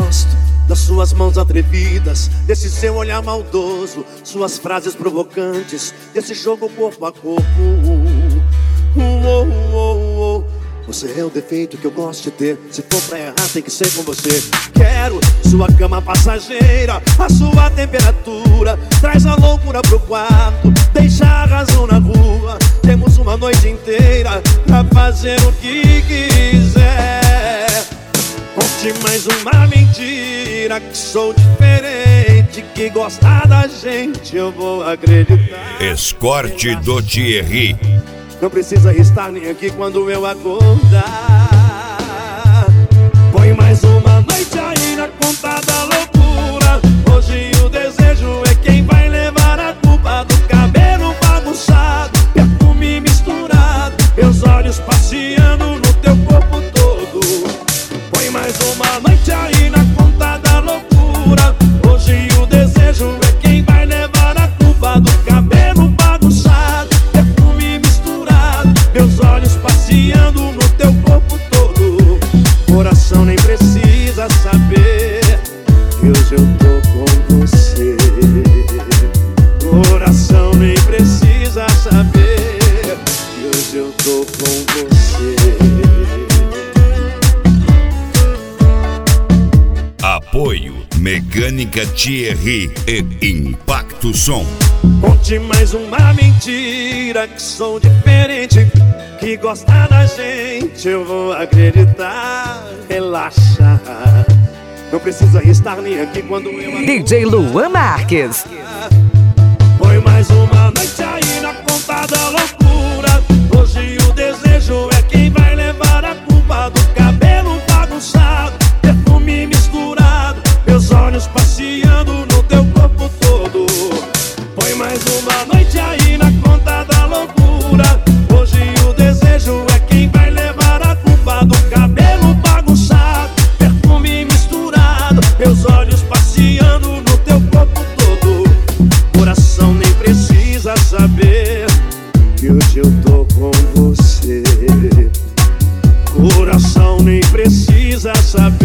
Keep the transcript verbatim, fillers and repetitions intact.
gosto das suas mãos atrevidas, desse seu olhar maldoso, suas frases provocantes, desse jogo corpo a corpo. Uh, uh, uh, uh. Você é o defeito que eu gosto de ter. Se for pra errar tem que ser com você. Quero sua cama passageira, a sua temperatura. Traz a loucura pro quarto, deixa a razão na rua. Temos uma noite inteira pra fazer o que quiser. Conte mais uma mentira, que sou diferente, que gostar da gente eu vou acreditar. Escorte do Thierry. Não precisa estar nem aqui quando eu acordar. Põe mais uma noite aí na conta da loucura. Hoje o desejo é quem vai levar a culpa do cabelo bagunçado, perfume misturado, meus olhos passeando no teu corpo todo. Põe mais uma noite aí na conta da loucura. Hoje o desejo é quem vai levar a culpa do cabelo bagunçado, perfume misturado, meus olhos passeando no teu corpo todo. Coração nem precisa saber que hoje eu tô com você. Coração nem precisa saber que hoje eu tô com você. Apoio Mecânica Thierry e Impacto Som. Conte mais uma mentira, que sou diferente, que gosta da gente eu vou acreditar. Relaxa, não precisa estar nem aqui quando eu... D J Luan Marques. Põe mais uma noite aí na conta da loucura. Hoje o desejo é quem vai levar a culpa do cabelo bagunçado, perfume misturado, meus olhos passeando no teu corpo todo. Põe mais uma noite aí na conta da loucura. Hoje o desejo é quem vai levar a culpa do cabelo bagunçado, perfume misturado, meus olhos passeando no teu corpo todo. Coração nem precisa saber que hoje eu tô com você. Coração nem precisa saber